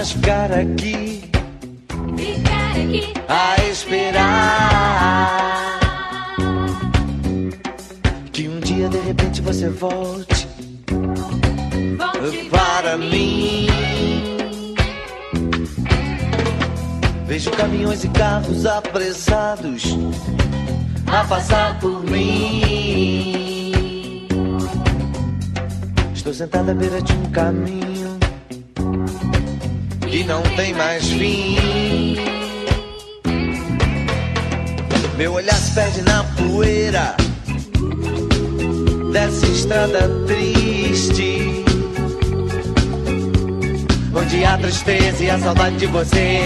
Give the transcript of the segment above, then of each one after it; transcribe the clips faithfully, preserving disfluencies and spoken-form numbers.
mais ficar aqui, ficar aqui a esperar que um dia de repente você volte, volte para mim. Vejo caminhões e carros apressados a passar por mim. Estou sentada à beira de um caminho e não tem mais fim. Meu olhar se perde na poeira dessa estrada triste, onde a tristeza e a saudade de você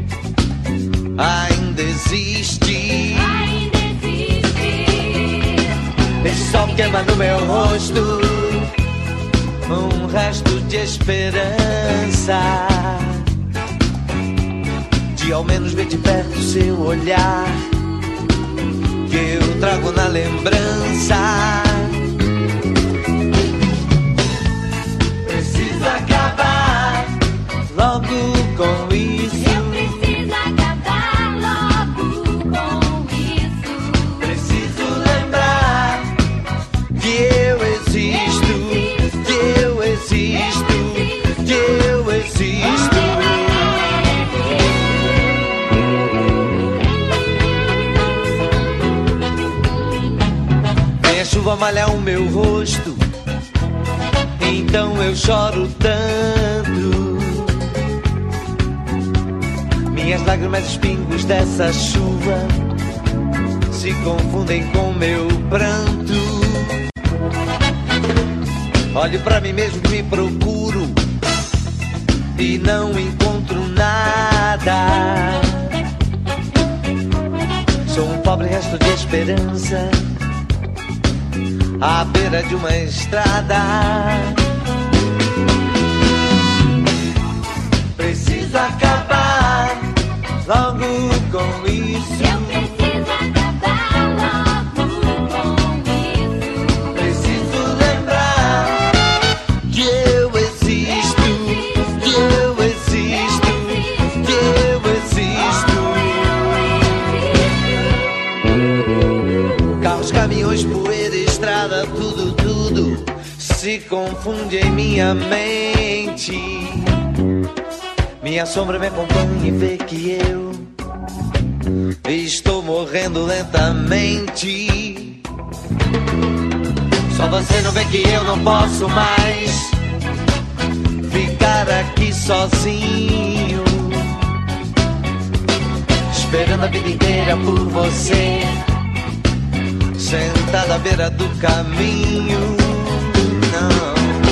ainda existe. Ainda existe. Esse sol queima no meu rosto um resto de esperança, de ao menos ver de perto seu olhar, que eu trago na lembrança. Preciso acabar logo com isso. Eu preciso acabar logo com isso. Preciso lembrar que eu existo, que eu existo, que eu existo. Vem a chuva malhar o meu rosto, então eu choro tanto. Minhas lágrimas, os pingos dessa chuva se confundem com meu pranto. Olho pra mim mesmo que me procuro e não encontro nada. Sou um pobre resto de esperança à beira de uma estrada. Preciso acabar logo com isso. Eu preciso acabar logo com isso. Preciso lembrar que eu existo, que eu existo, que eu existo. Carros, caminhões, poeira, estrada, tudo, tudo se confunde em minha mente. Minha sombra me acompanha e vê que eu estou morrendo lentamente. Só você não vê que eu não posso mais ficar aqui sozinho, esperando a vida inteira por você, sentada à beira do caminho. Não,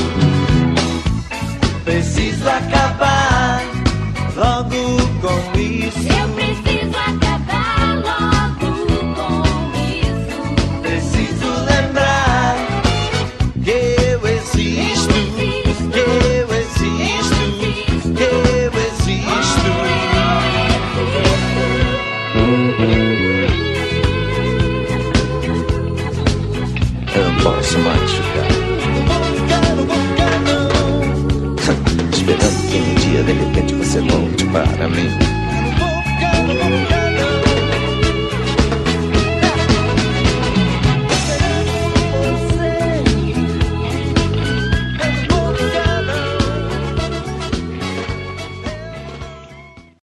preciso acabar logo com isso. Eu preciso acabar logo com isso. Preciso lembrar que eu existo, que eu existo, que eu existo. Eu não posso mais ficar esperando que um dia de repente você volte para mim.